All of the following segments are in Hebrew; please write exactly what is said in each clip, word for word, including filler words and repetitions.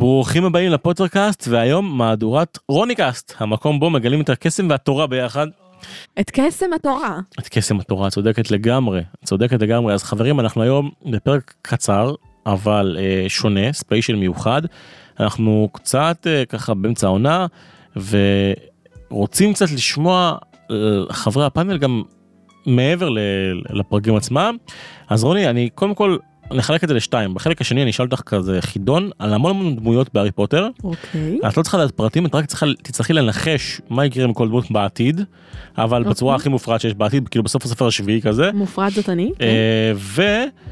ברוכים הבאים לפודקאסט, והיום מהדורת רוניקאסט, המקום בו מגלים את הקסם והתורה ביחד. את קסם התורה. את קסם התורה, צודקת לגמרי, צודקת לגמרי. אז חברים, אנחנו היום בפרק קצר, אבל אה, שונה, ספיישל מיוחד. אנחנו קצת אה, ככה באמצע העונה, ורוצים קצת לשמוע אה, חברי הפאנל גם מעבר ל, לפרקים עצמם. אז רוני, אני קודם כל נחלק את זה לשתיים. בחלק השני אני אשאל אותך כזה חידון על המון המון דמויות בהארי פוטר. אוקיי. את לא צריכה לדעת פרטים, את רק צריכה, תצטרכי לנחש מה יקרה עם כל דמות בעתיד, אבל בצורה הכי מופרעת שיש בעתיד, כאילו בסוף הספר השביעי כזה. מופרעת זאת אני. ו...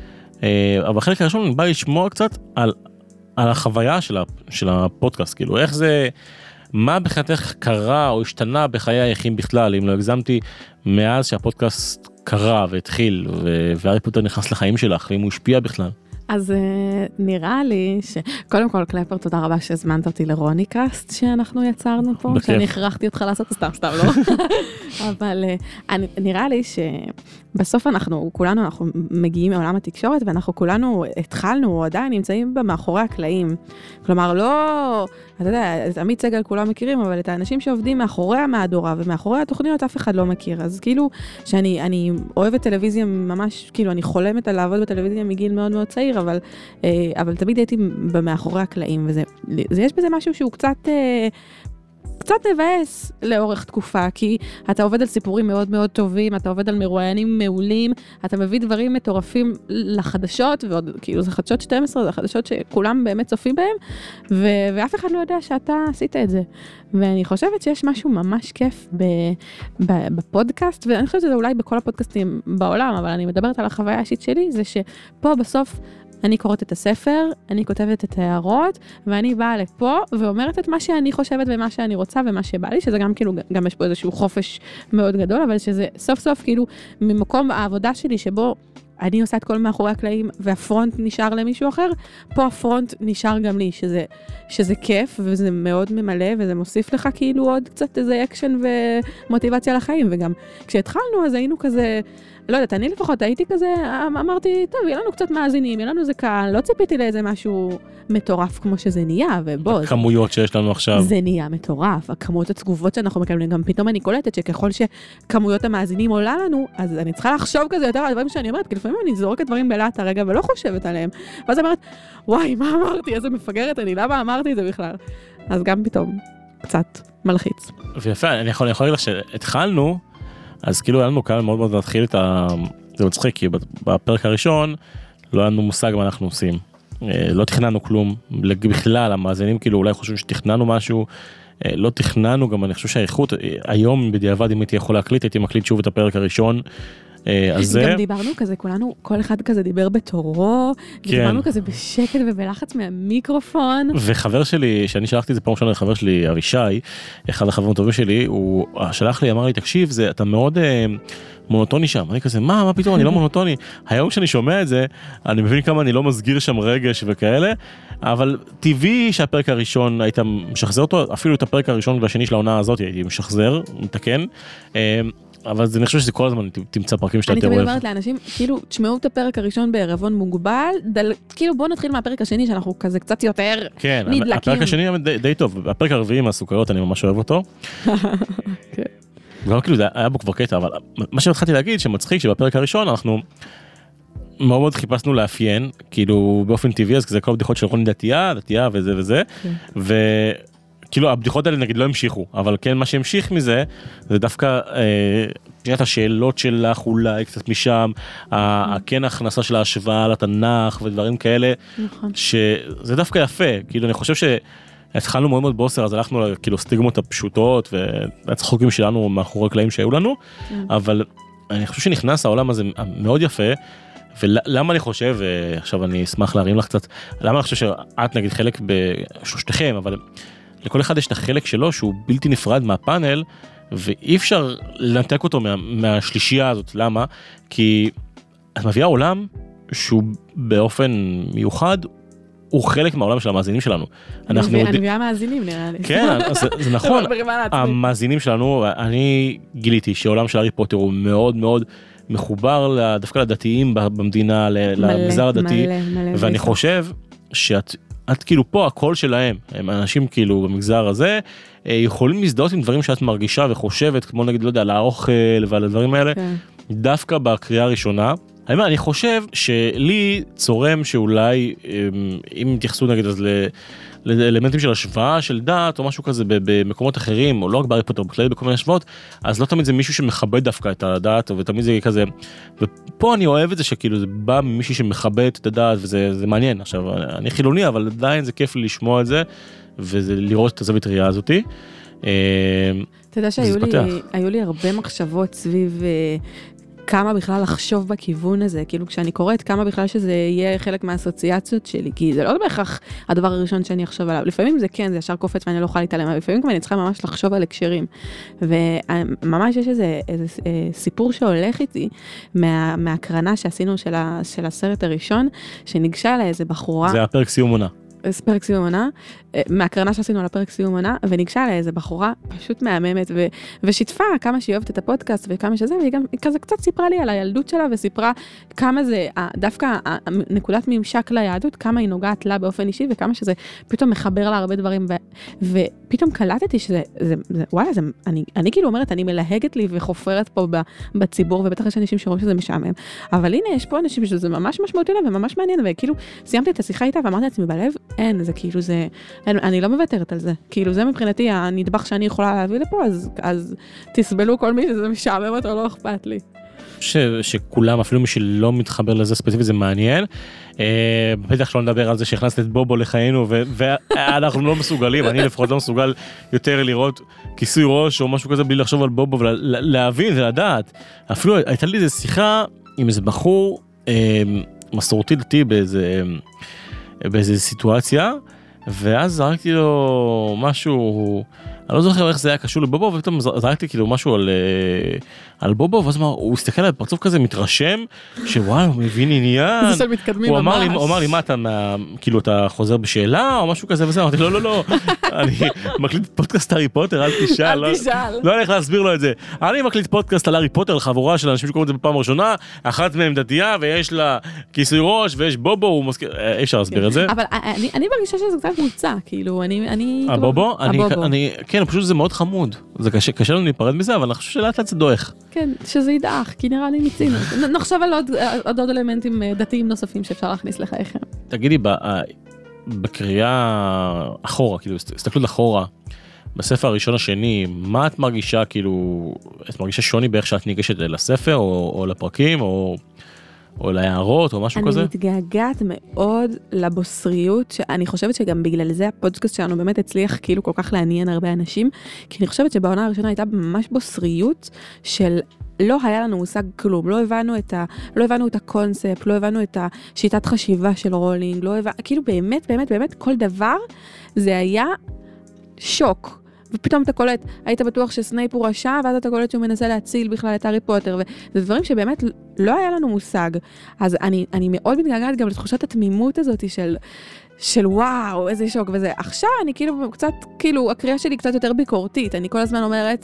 אבל בחלק הראשון אני בא לשמוע קצת על, על החוויה של, ה, של הפודקאסט, כאילו איך זה, מה בכלל קרה או השתנה בחיי היחים בכלל, אם לא הגזמתי, מאז שהפודקאסט קרה והתחיל, והארי פוטר נכנס לחיים שלך, ואם הוא השפיע בכלל. אז uh, נראה לי ש... קודם כל, קלפר, תודה רבה שהזמנת אותי לרוניקאסט שאנחנו יצרנו פה, בכיף. שאני הכרחתי אותך לעשות, סתם, סתם, לא? אבל uh, אני, נראה לי שבסוף אנחנו, כולנו, אנחנו מגיעים מעולם התקשורת, ואנחנו כולנו התחלנו, עדיין נמצאים במאחורי הקלעים. כלומר, לא... אתה יודע, עמית סגל כולם מכירים, אבל את האנשים שעובדים מאחורי המהדורה, ומאחורי התוכניות אף אחד לא מכיר. אז כאילו, שאני אני אוהבת טלוויזיה ממש, כאילו, אני חולמת על לעבוד בטלוויזיה מגיל מאוד מאוד צעיר, אבל, אבל תמיד הייתי במאחורי הקלעים, וזה, זה יש בזה משהו שהוא קצת, קצת מבאס לאורך תקופה, כי אתה עובד על סיפורים מאוד מאוד טובים, אתה עובד על מרואיינים מעולים, אתה מביא דברים מטורפים לחדשות, ועוד, כאילו, זה חדשות שתים עשרה, זה חדשות שכולם באמת צופים בהם, ו, ואף אחד לא יודע שאתה עשית את זה. ואני חושבת שיש משהו ממש כיף ב, ב, בפודקאסט, ואני חושבת שזה אולי בכל הפודקאסטים בעולם, אבל אני מדברת על החוויה האישית שלי, זה שפה בסוף אני קוראת את הספר, אני כותבת את ההערות, ואני באה לפה ואומרת את מה שאני חושבת ומה שאני רוצה ומה שבא לי, שזה גם כאילו, גם יש פה איזשהו חופש מאוד גדול, אבל שזה סוף סוף כאילו ממקום העבודה שלי שבו אני עושה את כל מאחורי הקלעים והפרונט נשאר למישהו אחר, פה הפרונט נשאר גם לי, שזה, שזה כיף וזה מאוד ממלא וזה מוסיף לך כאילו עוד קצת איזה אקשן ומוטיבציה לחיים, וגם כשהתחלנו אז היינו כזה, לא יודעת, אני לפחות הייתי כזה, אמרתי, טוב, יהיה לנו קצת מאזינים, יהיה לנו זה קל, לא ציפיתי לאיזה משהו מטורף כמו שזה נהיה, ובוא. הכמויות שיש לנו עכשיו. זה נהיה מטורף, הכמויות התגובות שאנחנו מקבלים, גם פתאום אני קולטת שככל שכמויות המאזינים עולה לנו, אז אני צריכה לחשוב כזה יותר על דברים שאני אומרת, כי לפעמים אני זורקת דברים בלעת הרגע ולא חושבת עליהם, ואז אני אומרת, וואי, מה אמרתי? איזה מפגרת אני, למה אמרתי את זה בכלל? אז גם פתאום קצת מלחיץ. ויפה, אני יכול להגיד לך שהתחלנו, אז כאילו היה לנו קל מאוד מאוד להתחיל את ה... זה מצחיק, כי בפרק הראשון לא היה לנו מושג מה אנחנו עושים. לא תכננו כלום, בכלל, המאזינים כאילו אולי חושבים שתכננו משהו, לא תכננו, גם אני חושב שהאיכות, היום בדיעבד אם הייתי יכול להקליט, הייתי מקליט שוב את הפרק הראשון, אז גם דיברנו כזה, כולנו, כל אחד כזה דיבר בתורו, דיברנו כזה בשקט ובלחץ מהמיקרופון. וחבר שלי, שאני שלחתי את זה פעם ראשונה לחבר שלי, אבישי, אחד החברים הטובים שלי, הוא שלח לי, אמר לי, תקשיב, זה, אתה מאוד מונוטוני שם. אני כזה, מה, מה פתאום, אני לא מונוטוני. היום כשאני שומע את זה, אני מבין כמה אני לא מסגיר שם רגש וכאלה, אבל טבעי שהפרק הראשון היית משחזר אותו, אפילו את הפרק הראשון והשני של העונה הזאת הייתי משחזר, מתקן. אבל אני חושב שזה כל הזמן תמצא פרקים שאתה יותר אוהב. אני תמיד אומרת לאנשים, כאילו, תשמעו את הפרק הראשון בערבון מוגבל, כאילו בואו נתחיל מהפרק השני שאנחנו כזה קצת יותר נדלקים. כן, הפרק השני די טוב, הפרק הרביעי מהסוכריות אני ממש אוהב אותו. וגם כאילו היה בו כבר קטע, אבל מה שהתחלתי להגיד שמצחיק שבפרק הראשון אנחנו מאוד מאוד חיפשנו לאפיין, כאילו באופן טבעי, אז כזה כל הבדיחות של רוני דתייה, דתייה וזה וזה, ו... כאילו הבדיחות האלה נגיד לא המשיכו, אבל כן מה שהמשיך מזה, זה דווקא אה, השאלות שלך אולי קצת משם, כן ההכנסה של ההשוואה לתנ"ך ודברים כאלה, נכון. שזה דווקא יפה, כאילו אני חושב שהתחלנו מאוד מאוד בוסר, אז הלכנו כאילו סטיגמות הפשוטות, והצחוקים שלנו מאחורי הקלעים שהיו לנו, אבל אני חושב שנכנס העולם הזה מאוד יפה, ולמה אני חושב, עכשיו אני אשמח להרים לך קצת, למה אני חושב שאת נגיד חלק בשלושתכם, אבל לכל אחד יש את החלק שלו שהוא בלתי נפרד מהפאנל, ואי אפשר לנתק אותו מה, מהשלישייה הזאת. למה? כי את מביאה עולם שהוא באופן מיוחד, הוא חלק מהעולם של המאזינים שלנו. אני מביאה מאזינים נראה לי. כן, זה נכון. המאזינים שלנו, אני גיליתי שעולם של הארי פוטר הוא מאוד מאוד מחובר דווקא לדתיים במדינה, למגזר הדתי, ואני חושב שאת את כאילו פה הקול שלהם, הם אנשים כאילו במגזר הזה, יכולים להזדהות עם דברים שאת מרגישה וחושבת, כמו נגיד, לא יודע, על האוכל ועל הדברים האלה, דווקא בקריאה הראשונה. אני חושב שלי צורם שאולי, אם התייחסו נגיד אז לאלמנטים של השוואה, של דת או משהו כזה במקומות אחרים, או לא רק בהארי פוטר, בכלל בכל מיני השוואות, אז לא תמיד זה מישהו שמכבד דווקא את הדת, ותמיד זה כזה, ופה אני אוהב את זה שכאילו זה בא ממישהי שמכבד את הדת, וזה מעניין. עכשיו, אני חילוני, אבל עדיין זה כיף לי לשמוע את זה, וזה לראות את הזווית ראייה הזאתי. אתה יודע שהיו לי הרבה מחשבות סביב כמה בכלל לחשוב בכיוון הזה, כאילו כשאני קוראת כמה בכלל שזה יהיה חלק מהאסוציאציות שלי, כי זה לא בהכרח הדבר הראשון שאני אחשוב עליו, לפעמים זה כן, זה ישר קופץ ואני לא יכולה להתעלם, אבל לפעמים גם אני צריכה ממש לחשוב על הקשרים, וממש יש איזה, איזה סיפור שהולך איתי, מה, מהקרנה שעשינו של, ה, של הסרט הראשון, שניגשה לאיזה בחורה. זה הפרק סיום עונה. פרק סיום עונה, מהקרנה שעשינו על הפרק סיום עונה, וניגשה לה איזה בחורה פשוט מהממת, ו- ושיתפה כמה שהיא אוהבת את הפודקאסט וכמה שזה, והיא גם כזה קצת סיפרה לי על הילדות שלה, וסיפרה כמה זה, דווקא נקודת ממשק ליהדות, כמה היא נוגעת לה באופן אישי, וכמה שזה פתאום מחבר לה הרבה דברים, ו- ופתאום קלטתי שזה, זה, זה, וואלה, זה, אני, אני כאילו אומרת, אני מלהגת לי וחופרת פה בציבור, ובטח יש אנשים שרואים שזה משעמם, אבל הנה, יש פה אנשים שזה ממש משמעותי להם וממש מעניין, וכאילו סיימתי את השיחה איתה ואמרתי לעצמי בלב, אין, זה כאילו זה, אין, אני לא מוותרת על זה. כאילו זה מבחינתי הנדבך שאני יכולה להביא לפה, אז, אז תסבלו כל מי שזה משעמם אותו, לא אכפת לי. ש, שכולם, אפילו מי שלא מתחבר לזה ספציפית, זה מעניין. אה, בטח שלא נדבר על זה שהכנסת את בובו לחיינו, ו, ואנחנו לא מסוגלים, אני לפחות לא מסוגל יותר לראות כיסוי ראש או משהו כזה, בלי לחשוב על בובו ולהבין ולדעת. אפילו הייתה לי איזו שיחה עם איזה בחור אה, מסורתי דתי באיזה... באיזו סיטואציה, ואז זרקתי לו משהו, אני לא זוכר איך זה היה קשור לבובו, ופתאום זרקתי כאילו משהו על, על בובו, ואז הוא הסתכל על פרצוף כזה מתרשם, שוואלה, הוא מבין עניין. זה של מתקדמים הוא ממש. אמר לי, הוא אמר לי, מה אתה, כאילו אתה חוזר בשאלה, או משהו כזה וזה, אמרתי, לא, לא, לא, אני מקליט פודקאסט הארי פוטר, אל תשאל. אל תשאל. לא הולך להסביר לו את זה. אני מקליט פודקאסט על הארי פוטר, על חבורה של אנשים שקוראים את זה בפעם הראשונה, אחת מהם דתייה, ויש לה כיסוי ראש, ויש בובו, הוא מזכיר, אי אפשר להסביר את זה. אבל אני, אני מרגישה שזה קצת מוצא, כאילו, אני, אני... הבובו? אני, אני, כן, פשוט זה מאוד חמוד. זה קשה, קשה לנו להיפרד מזה, אבל אני חושב שלאט לאט זה דועך. כן, שזה ידעך, כי נראה לי מיצינו. נחשוב על עוד, עוד, עוד אלמנטים דתיים נוספים שאפשר להכניס לחייכם. תגידי, בקריאה אחורה, כאילו, הסתכלות אחורה, בספר הראשון השני, מה את מרגישה, כאילו, את מרגישה שוני באיך שאת ניגשת לספר, או, או לפרקים, או... או להערות או משהו אני כזה? אני מתגעגעת מאוד לבוסריות, שאני חושבת שגם בגלל זה הפודקאסט שלנו באמת הצליח כאילו כל כך לעניין הרבה אנשים, כי אני חושבת שבעונה הראשונה הייתה ממש בוסריות של לא היה לנו מושג כלום, לא הבנו את ה, לא הבנו את הקונספט, לא הבנו את השיטת חשיבה של רולינג, לא הבנו, כאילו באמת, באמת, באמת, כל דבר זה היה שוק. ופתאום אתה קולט, היית בטוח שסנייפ הוא רשע, ואז אתה קולט שהוא מנסה להציל בכלל את הארי פוטר, וזה דברים שבאמת לא היה לנו מושג. אז אני, אני מאוד מתגעגעת גם לתחושת התמימות הזאת של, של וואו, איזה שוק וזה. עכשיו אני כאילו קצת, כאילו, הקריאה שלי קצת יותר ביקורתית, אני כל הזמן אומרת,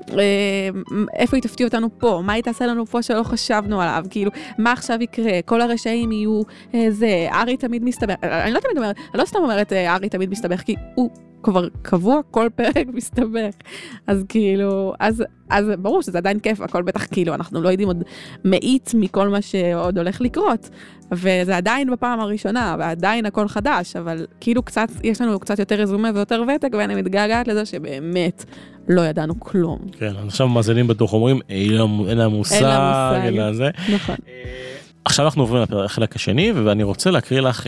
איפה היא תפתיע אותנו פה, מה היא תעשה לנו פה שלא חשבנו עליו, כאילו, מה עכשיו יקרה, כל הרשעים יהיו זה, ארי תמיד מסתבך, אני לא תמיד אומרת, אני לא סתם אומרת ארי תמיד מסתבך, כי הוא כבר קבוע כל פרק מסתבך, אז כאילו, אז, אז ברור שזה עדיין כיף, הכל בטח כאילו, אנחנו לא יודעים עוד מאית מכל מה שעוד הולך לקרות, וזה עדיין בפעם הראשונה, ועדיין הכל חדש, אבל כאילו קצת, יש לנו קצת יותר רזומה ויותר ותק, ואני מתגעגעת לזה שבאמת לא ידענו כלום. כן, עכשיו מאזינים בטוח אומרים, אין לה מושג, אין לה זה. נכון. עכשיו אנחנו עוברים לחלק השני, ואני רוצה להקריא לך,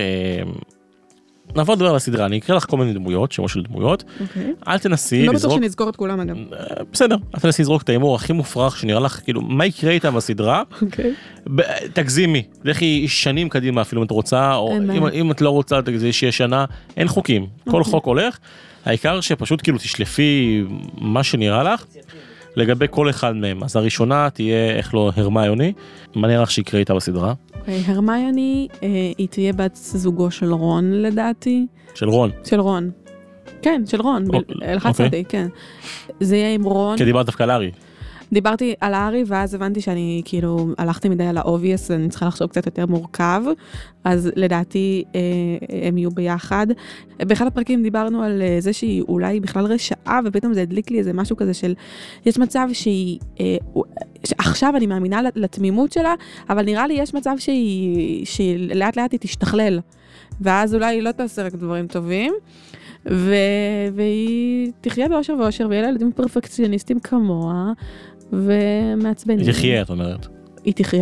נעבור לדבר על הסדרה, אני אקריא לך כל מיני דמויות, שמות של דמויות, אל תנסי לזרוק... לא בטוח שנזכור את כולם אגב. בסדר, אל תנסי לזרוק את האימור הכי מופרך שנראה לך, כאילו, מה יקרה איתם בסדרה? תגזימי, לכי שנים קדימה אפילו אם את רוצה, או אם את לא רוצה, תגזי שיש שנה, אין חוקים, כל חוק הולך, העיקר שפשוט כאילו תשלפי מה שנראה לך, לגבי כל אחד מהם. אז הראשונה תהיה, איך לא, הרמיוני, מה נראה לך שיקרה איתה בסדרה? הרמיוני, היא תהיה בת זוגו של רון לדעתי. של רון? של רון. כן, של רון, לחצתי, כן. זה יהיה עם רון. כי דיברת דווקא על הארי. דיברתי על הארי, ואז הבנתי שאני כאילו הלכתי מדי על האובייס, אני צריכה לחשוב קצת יותר מורכב, אז לדעתי הם יהיו ביחד. באחד הפרקים דיברנו על זה שהיא אולי בכלל רשעה, ופתאום זה הדליק לי איזה משהו כזה של, יש מצב שהיא, שעכשיו אני מאמינה לתמימות שלה, אבל נראה לי יש מצב שהיא, שהיא לאט לאט היא תשתכלל, ואז אולי היא לא תעשה רק דברים טובים, ו... והיא תחיה באושר ואושר, ויהיה לה ילדים פרפקציוניסטים כמוה, ומעצבנים. היא תחיה, את אומרת. היא תחיה.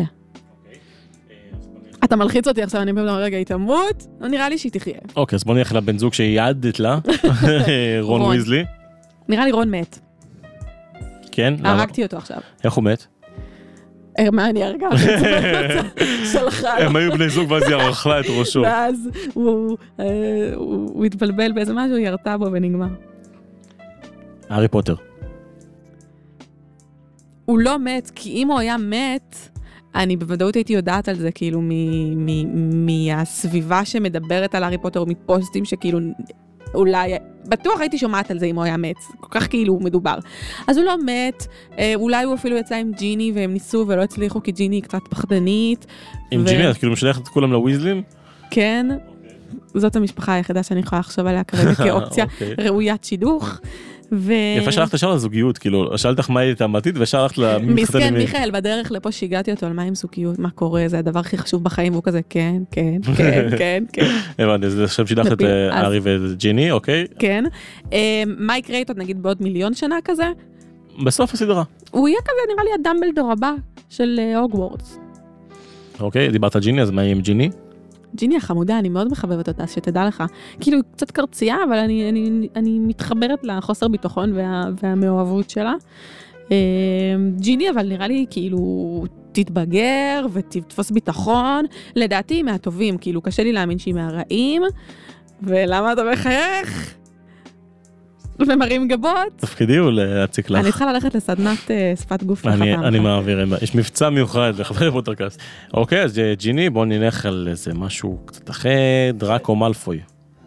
אתה מלחיץ אותי עכשיו, אני אומר, רגע, היא תמות, לא נראה לי שהיא תחיה. אוקיי, אז בוא נלך לבן זוג שיעדת לה, רון ויזלי. נראה לי רון מת. כן? הרגתי אותו עכשיו. איך הוא מת? מה אני הרגה? שלחה. הם היו בני זוג ואז היא אכלה את ראשו. ואז הוא התבלבל באיזה משהו, היא ירתה בו ונגמר. הארי פוטר. הוא לא מת, כי אם הוא היה מת, אני בוודאות הייתי יודעת על זה, כאילו, מהסביבה שמדברת על הארי פוטר, או מפוסטים שכאילו, אולי, בטוח הייתי שומעת על זה אם הוא היה מת, כל כך כאילו מדובר. אז הוא לא מת, אולי הוא אפילו יצא עם ג'יני, והם ניסו ולא הצליחו, כי ג'יני היא קצת פחדנית. עם ג'יני, את כאילו משלחת את כולם לוויזלים? כן, זאת המשפחה היחידה שאני יכולה לחשוב עליה כרגע כאופציה ראויית שידוך. יפה שלחת לשאר לזוגיות, כאילו, שאלת לך מה היית אמתית, ושאר הלכת למתחתנים. מסכן מיכאל, בדרך לפה שיגעתי אותו על מה עם זוגיות, מה קורה, זה הדבר הכי חשוב בחיים, והוא כזה, כן, כן, כן, כן, כן. הבנתי, זה עכשיו שידחת את הארי וג'יני, אוקיי? כן. מה יקרה איתו, נגיד, בעוד מיליון שנה כזה? בסוף הסדרה. הוא יהיה כזה, נראה לי, הדמבלדור הבא של הוגוורטס. אוקיי, דיברת על ג'יני, אז מה יהיה עם ג'יני? ג'יני החמודה, אני מאוד מחבבת אותה, שתדע לך. כאילו, קצת קרצייה, אבל אני, אני, אני מתחברת לחוסר ביטחון וה, והמאוהבות שלה. ג'יני, אבל נראה לי, כאילו, תתבגר ותתפוס ביטחון. לדעתי, מהטובים, כאילו, קשה לי להאמין שהיא מהרעים. ולמה אתה מחייך? ומרים גבות. תפקידי הוא להציק לך. אני צריכה ללכת לסדנת שפת גוף לחתם. אני מעביר, יש מבצע מיוחד לחבר פוטרקאסט. אוקיי, אז ג'יני, בוא נלך על איזה משהו קצת אחר, דראקו מאלפוי.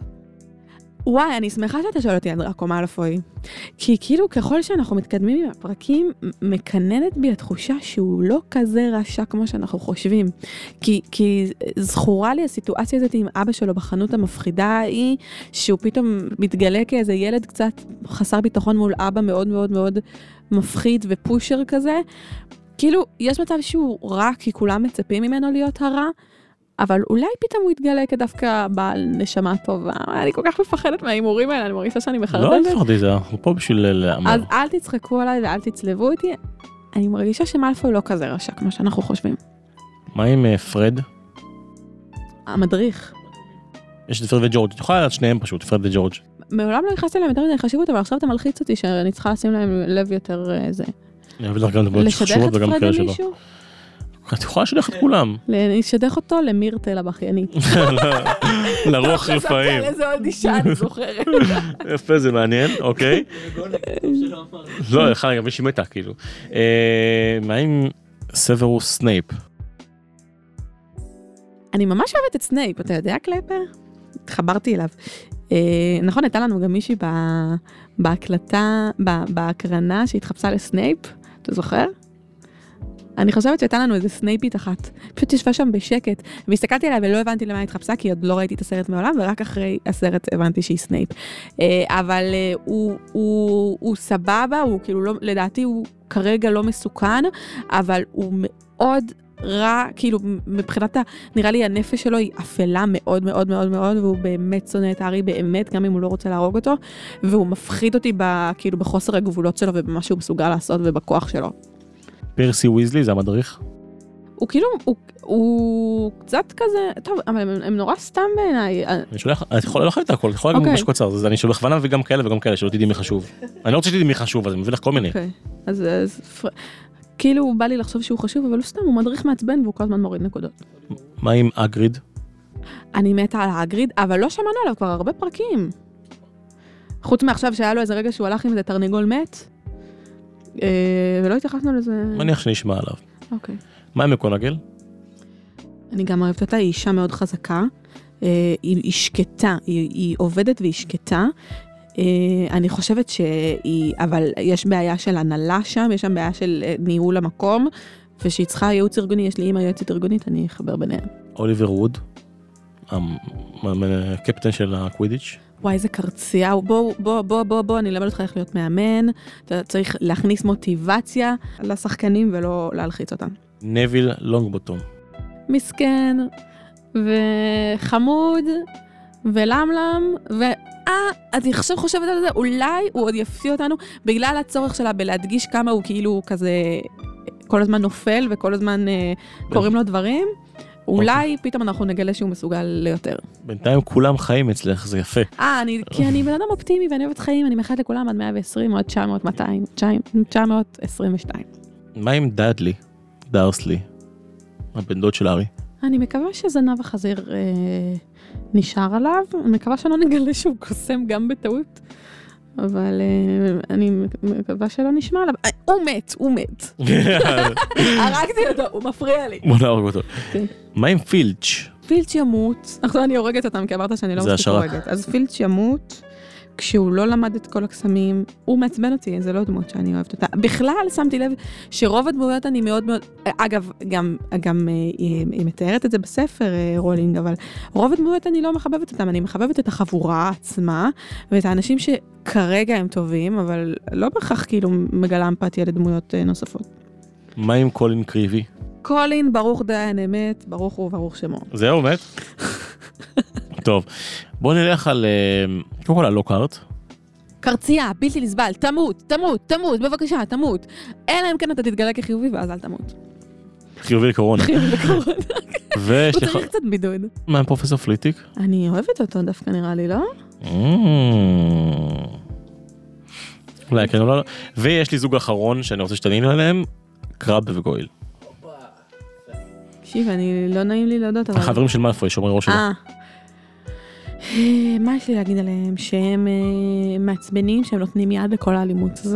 וואי, אני שמחה שאתה שואל אותי על דראקו מאלפוי. כי כאילו ככל שאנחנו מתקדמים עם הפרקים, מקננת בי התחושה שהוא לא כזה רשע כמו שאנחנו חושבים. כי, כי זכורה לי הסיטואציה הזאת עם אבא שלו בחנות המפחידה היא, שהוא פתאום מתגלה כאיזה ילד קצת חסר ביטחון מול אבא מאוד מאוד מאוד מפחיד ופושר כזה. כאילו, יש מצב שהוא רע כי כולם מצפים ממנו להיות הרע, אבל אולי פתאום הוא יתגלה כדווקא בעל נשמה טובה. אני כל כך מפחדת מהאימורים האלה, אני מרגישה שאני מחרדת. לא תפחדי, זה, אנחנו פה בשביל לאמר. אז אל תצחקו עליי ואל תצלבו אותי. אני מרגישה שמאלפוי לא כזה רשע, כמו שאנחנו חושבים. מה עם פרד? המדריך. יש את פרד וג'ורג', תוכל לדעת שניהם פשוט, פרד וג'ורג'. מעולם לא נכנסתי להם יותר מדי חשיבות, אבל עכשיו אתה מלחיץ אותי שאני צריכה לשים להם לב יותר זה. לשדך את פרד למישהו? את יכולה לשדך את כולם. לשדך אותו למירטל הבכיינית. לרוח רפאים. איזה עוד אישה אני זוכרת. יפה, זה מעניין, אוקיי. לא, אחד, גם מישהי מתה, כאילו. מה עם סוורוס סנייפ? אני ממש אוהבת את סנייפ, אתה יודע קלייפר? התחברתי אליו. נכון, הייתה לנו גם מישהי בהקלטה, בהקרנה שהתחפשה לסנייפ, אתה זוכר? אני חושבת שהייתה לנו איזה סנייפית אחת, פשוט ישבה שם בשקט, והסתכלתי עליה ולא הבנתי למה התחפשה, כי עוד לא ראיתי את הסרט מעולם, ורק אחרי הסרט הבנתי שהיא סנייפ. אבל הוא, הוא, הוא סבבה, הוא כאילו לא, לדעתי הוא כרגע לא מסוכן, אבל הוא מאוד רע, כאילו מבחינת, נראה לי הנפש שלו היא אפלה מאוד מאוד מאוד מאוד, והוא באמת שונא את הארי באמת, גם אם הוא לא רוצה להרוג אותו, והוא מפחיד אותי ב, כאילו בחוסר הגבולות שלו, ובמה שהוא מסוגל לעשות ובכוח שלו. פרסי ויזלי, זה המדריך? הוא כאילו, הוא, הוא קצת כזה, טוב, אבל הם, הם נורא סתם בעיניי. אני שולח, אני יכול, לא חייב את הכל, אני יכול גם משהו קצר, אז אני שולח בכוונה וגם כאלה וגם כאלה, שלא תדעי מי חשוב. אני לא רוצה שתדעי מי חשוב, אז אני מביא לך כל מיני. אוקיי, אז, אז כאילו בא לי לחשוב שהוא חשוב, אבל הוא סתם, הוא מדריך מעצבן והוא כל הזמן מוריד נקודות. מה עם אגריד? אני מתה על האגריד, אבל לא שמענו עליו כבר הרבה פרקים. חוץ מעכשיו שהיה לו איזה רגע שהוא הלך עם איזה תרנגול מת, ולא התייחסנו לזה. מניח שנשמע עליו. אוקיי. מה עם מקונגל? אני גם אוהבת אותה, היא אישה מאוד חזקה, היא שקטה, היא עובדת והיא שקטה, אני חושבת שהיא, אבל יש בעיה של הנהלה שם, יש שם בעיה של ניהול המקום, ושהיא צריכה ייעוץ ארגוני, יש לי אימא יועצת ארגונית, אני אחבר ביניהם. אוליבר ווד, הקפטן של הקווידיץ'. וואי, איזה קרצייה, בוא, בוא, בוא, בוא, בוא, אני אלמד אותך איך להיות מאמן, אתה צריך להכניס מוטיבציה לשחקנים ולא להלחיץ אותם. נביל לונגבוטום. מסכן, וחמוד, ולמלם, ו... אה, אני עכשיו חושבת על זה, אולי הוא עוד יפתיע אותנו, בגלל הצורך שלה בלהדגיש כמה הוא כאילו כזה, כל הזמן נופל, וכל הזמן קוראים לו דברים, אולי פתאום אנחנו נגלה שהוא מסוגל ליותר. בינתיים כולם חיים אצלך, זה יפה. אה, כי אני בן אדם אופטימי ואני אוהבת חיים, אני מאחלת לכולם עד מאה ועשרים, עד תשע מאות, מאתיים, תשע מאות עשרים ושתיים. מה עם דאדלי, דארסלי, הבן דוד של ארי? אני מקווה שזנב החזיר נשאר עליו, אני מקווה שלא נגלה שהוא קוסם גם בטעות, אבל אני מקווה שלא נשמע עליו. הוא מת, הוא מת. הרגתי אותו, הוא מפריע לי. בוא נהרוג אותו. מה עם פילץ'? פילץ' ימות. עכשיו אני הורגת אותם, כי אמרת שאני לא מספיק הורגת. אז פילץ' ימות, כשהוא לא למד את כל הקסמים, הוא מעצבן אותי, זה לא דמות שאני אוהבת אותה. בכלל שמתי לב שרוב הדמויות אני מאוד מאוד, אגב, גם, גם היא, היא מתארת את זה בספר רולינג, אבל רוב הדמויות אני לא מחבבת אותם, אני מחבבת את החבורה עצמה, ואת האנשים שכרגע הם טובים, אבל לא בכך כאילו מגלה אמפתיה לדמויות נוספות. מה עם קולין קריבי? קולין, ברוך דיין אמת, ברוך הוא וברוך שמו. זהו, מת? טוב, בוא נלך על, קודם כל על לוקהרט. קרצייה, בלתי לסבל, תמות, תמות, תמות, בבקשה, תמות. אלא אם כן אתה תתגלה כחיובי ואז אל תמות. חיובי לקורונה. חיובי לקורונה. הוא צריך קצת בידוד. מה עם פרופסור פליטיק? אני אוהבת אותו דווקא נראה לי, לא? אולי כן או לא. ויש לי זוג אחרון שאני רוצה שתענינו עליהם, קרב וגויל. תקשיב, אני לא נעים לי להודות, אבל... החברים של מאלפוי, שומרי ראש שלו. אה. מה יש לי להגיד עליהם? שהם מעצבנים, שהם נותנים יד לכל האלימות הזו.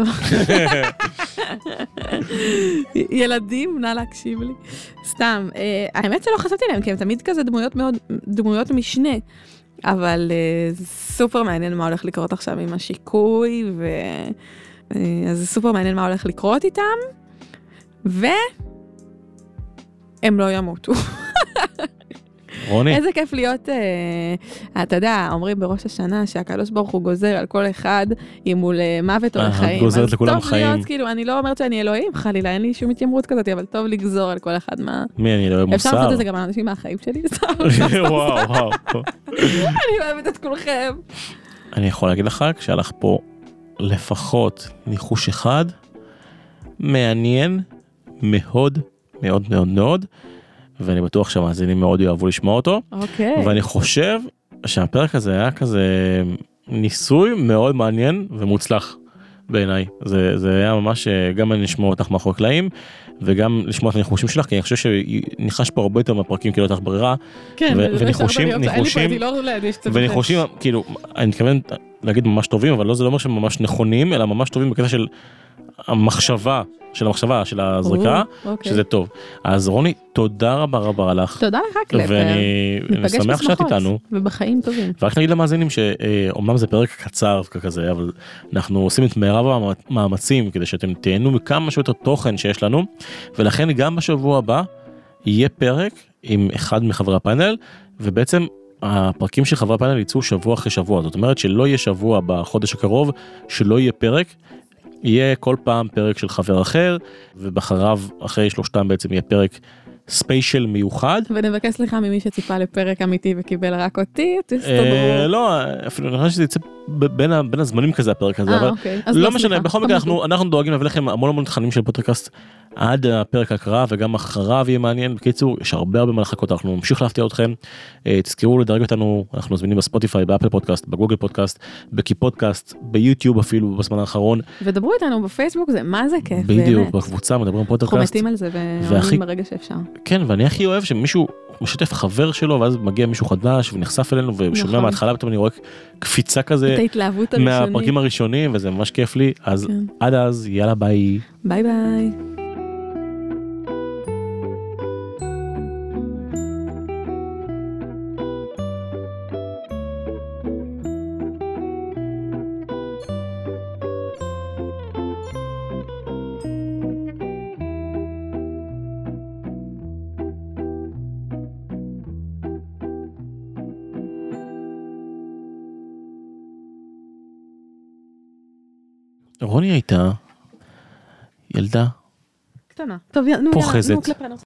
ילדים, נא להקשיב לי. סתם, האמת שלא חשבתי להם, כי הם תמיד כזה דמויות מאוד, דמויות משנה, אבל סופר מעניין מה הולך לקרות עכשיו עם השיקוי, אז זה סופר מעניין מה הולך לקרות איתם, והם לא ימותו. רוני. איזה כיף להיות, אה, אתה יודע, אומרים בראש השנה שהקדוש ברוך הוא גוזר על כל אחד אם הוא למוות או לחיים. גוזרת לכולם חיים. אז טוב להיות, כאילו, אני לא אומרת שאני אלוהים, חלילה, אין לי שום התיימרות כזאת, אבל טוב לגזור על כל אחד מה... מי, אני לא אוהב מוסר. אפשר לעשות את זה גם על אנשים מהחיים שלי, סתם. וואו, וואו. אני אוהבת את כולכם. אני יכול להגיד לך, כשהלך פה לפחות ניחוש אחד, מעניין מאוד, מאוד מאוד מאוד, ואני בטוח שהמאזינים מאוד יאהבו לשמוע אותו. אוקיי. ואני חושב שהפרק הזה היה כזה ניסוי מאוד מעניין ומוצלח בעיניי. זה, זה היה ממש גם אני לשמוע אותך מאחורי קלעים, וגם לשמוע את הניחושים שלך, כי אני חושב שניחש פה הרבה יותר מהפרקים כאילו אותך ברירה. כן, וניחושים, ניחושים, וניחושים, כאילו, אני מתכוון להגיד ממש טובים, אבל לא, זה לא אומר שהם ממש נכונים, אלא ממש טובים בקטע של המחשבה, של המחשבה, של הזריקה, שזה טוב. אז רוני, תודה רבה רבה לך. תודה לך, קלפר. ואני שמח שאת איתנו. ובחיים טובים. ורק נגיד למאזינים שאומנם זה פרק קצר כזה, אבל אנחנו עושים את מירב המאמצים כדי שאתם תהנו מכמה שיותר תוכן שיש לנו, ולכן גם בשבוע הבא יהיה פרק עם אחד מחברי הפאנל, ובעצם הפרקים של חברי הפאנל יצאו שבוע אחרי שבוע. זאת אומרת שלא יהיה שבוע בחודש הקרוב, שלא יהיה פרק, יהיה כל פעם פרק של חבר אחר, ובחריו, אחרי שלושתם בעצם יהיה פרק ספיישל מיוחד. ונבקש סליחה ממי שציפה לפרק אמיתי וקיבל רק אותי, תסתדרו. לא, אפילו אני חושב שזה יצא בין הזמנים כזה הפרק הזה, אבל לא משנה, בכל מקרה אנחנו דואגים להביא לכם המון המון תכנים של פודקאסט עד הפרק הקרב, וגם אחריו יהיה מעניין. בקיצור, יש הרבה הרבה מה לחכות, אנחנו נמשיך להפתיע אתכם. תזכרו לדרג אותנו, אנחנו מזמינים בספוטיפיי, באפל פודקאסט, בגוגל פודקאסט, בקי פודקאסט, ביוטיוב אפילו בזמן האחרון. ודברו איתנו בפייסבוק, זה מה זה כיף, באמת. בדיוק, בקבוצה מדברים פודקאסט. חומתים על זה ועונים ברגע שאפשר. כן, ואני הכי אוהב שמישהו משתף חבר שלו, ואז מגיע מישהו חדש ונחשף אלינו ושומע מההתחלה, פתאום אני רואה קפיצה כזה מהפרקים הראשונים, וזה ממש כיף לי. אז עד אז, יאללה, ביי. ביי ביי. רוני הייתה ילדה קטנה. טוב, נו, יאללה, פוחזת. נו, כלפינו.